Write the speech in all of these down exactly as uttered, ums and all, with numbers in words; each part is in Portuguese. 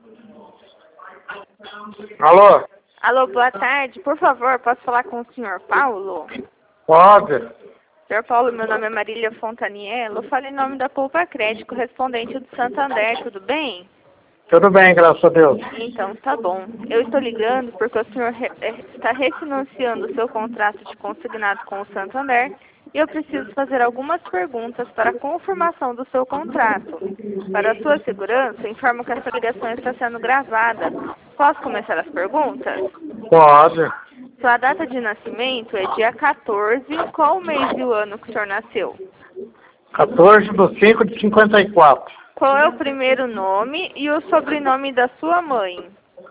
Alô? Alô, boa tarde. Por favor, posso falar com o senhor Paulo? Pode. senhor Paulo, meu nome é Marília Fontaniello. Eu falo em nome da Poupa Crédito, correspondente do Santander, tudo bem? Tudo bem, graças a Deus. Então, tá bom. Eu estou ligando porque o senhor re está refinanciando o seu contrato de consignado com o Santander e eu preciso fazer algumas perguntas para a confirmação do seu contrato. Para a sua segurança, informo que essa ligação está sendo gravada. Posso começar as perguntas? Pode. Sua data de nascimento é dia quatorze. Qual o mês e o ano que o senhor nasceu? quatorze de cinco de cinquenta e quatro. Qual é o primeiro nome e o sobrenome da sua mãe?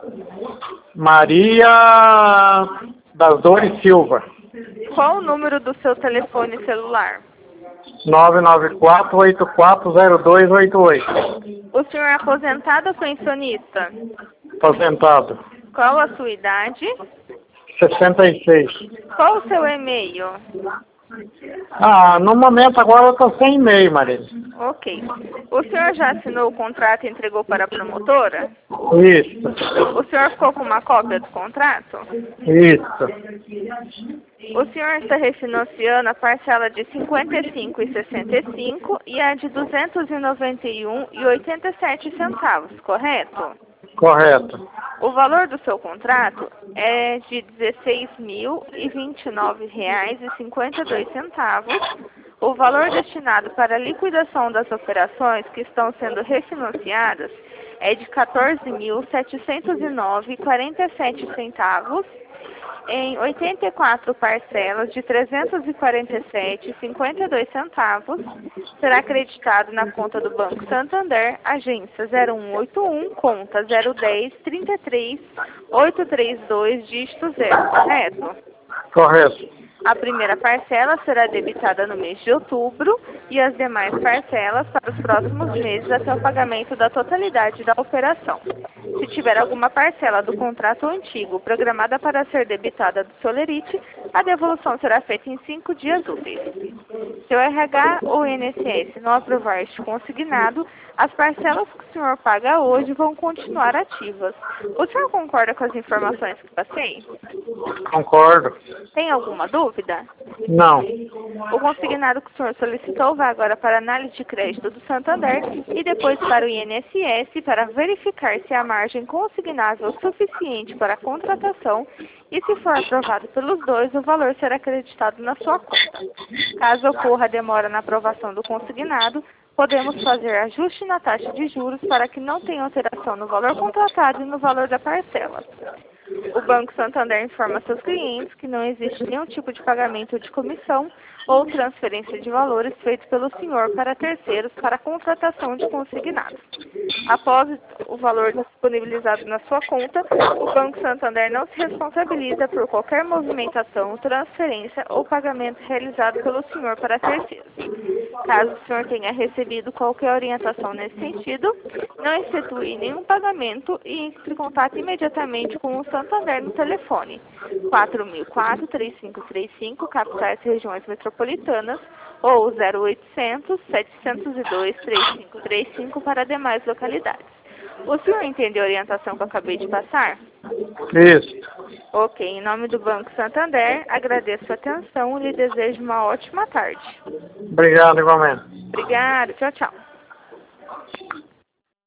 Maria das Dores Silva. Qual o número do seu telefone celular? nove nove quatro, oito quatro zero dois oito oito. O senhor é aposentado ou pensionista? Aposentado. Qual a sua idade? sessenta e seis. Qual o seu e-mail? Ah, no momento agora eu estou sem e-mail, Marília. Ok. O senhor já assinou o contrato e entregou para a promotora? Isso. O senhor ficou com uma cópia do contrato? Isso. O senhor está refinanciando a parcela de cinquenta e cinco reais e sessenta e cinco centavos e a de duzentos e noventa e um reais e oitenta e sete centavos, correto? Correto. O valor do seu contrato é de dezesseis mil e vinte e nove reais e cinquenta e dois centavos. O valor destinado para a liquidação das operações que estão sendo refinanciadas é de quatorze mil setecentos e nove reais e quarenta e sete centavos em oitenta e quatro parcelas de trezentos e quarenta e sete reais e cinquenta e dois centavos. Será acreditado na conta do Banco Santander, agência zero um oito um, conta zero um zero, trinta e três, oitocentos e trinta e dois, dígito zero, correto? Correto. A primeira parcela será debitada no mês de outubro e as demais parcelas para os próximos meses até o pagamento da totalidade da operação. Se tiver alguma parcela do contrato antigo programada para ser debitada do Solerite, a devolução será feita em cinco dias úteis. Se o R H ou o I N S S não aprovar este consignado, as parcelas que o senhor paga hoje vão continuar ativas. O senhor concorda com as informações que passei? Concordo. Tem alguma dúvida? Não. O consignado que o senhor solicitou vai agora para a análise de crédito do Santander e depois para o I N S S para verificar se há margem consignável suficiente para a contratação e, se for aprovado pelos dois, o valor será acreditado na sua conta. Caso ocorra demora na aprovação do consignado, podemos fazer ajuste na taxa de juros para que não tenha alteração no valor contratado e no valor da parcela. O Banco Santander informa seus clientes que não existe nenhum tipo de pagamento de comissão ou transferência de valores feito pelo senhor para terceiros para a contratação de consignados. Após o valor disponibilizado na sua conta, o Banco Santander não se responsabiliza por qualquer movimentação, transferência ou pagamento realizado pelo senhor para terceiros. Caso o senhor tenha recebido qualquer orientação nesse sentido, não efetue nenhum pagamento e entre em contato imediatamente com o Santander no telefone quatro mil e quatro, três cinco três cinco, capitais e regiões metropolitanas, ou zero oitocentos, setecentos e dois, três cinco três cinco para demais localidades. O senhor entendeu a orientação que eu acabei de passar? Isso. Ok, em nome do Banco Santander, agradeço a atenção e lhe desejo uma ótima tarde. Obrigado, igualmente. Obrigada, tchau, tchau.